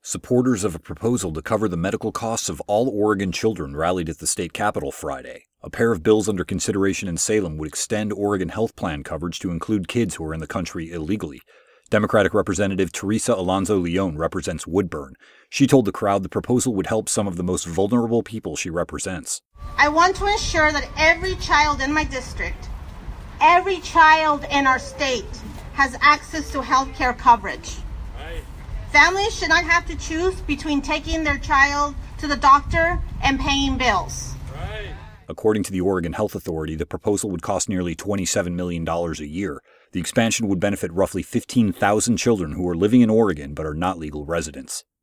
Supporters of a proposal to cover the medical costs of all Oregon children rallied at the state capitol Friday. A pair of bills under consideration in Salem would extend Oregon health plan coverage to include kids who are in the country illegally. Democratic Representative Teresa Alonzo Leon represents Woodburn. She told the crowd the proposal would help some of the most vulnerable people she represents. I want to ensure that every child in my district, every child in our state, has access to health care coverage. Families should not have to choose between taking their child to the doctor and paying bills. According to the Oregon Health Authority, the proposal would cost nearly $27 million a year. The expansion would benefit roughly 15,000 children who are living in Oregon but are not legal residents.